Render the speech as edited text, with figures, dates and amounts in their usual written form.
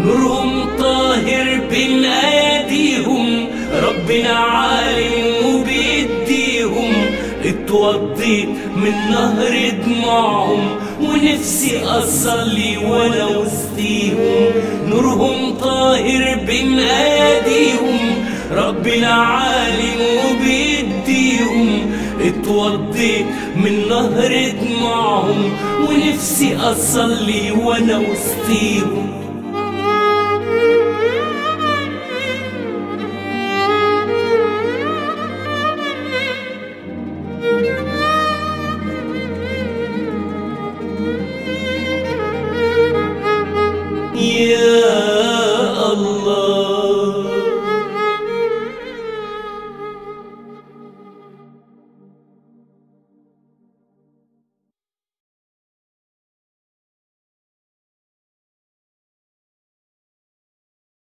نورهم طاهر بين أيديهم، ربنا عالم وبيديهم. اتوضيت من نهر دموعهم ونفسي أصلي وأنا وسطيهم. نورهم طاهر بين أيديهم، ربنا عالم وبيديهم. اتوضيت من نهر دموعهم ونفسي أصلي وأنا وسطيهم.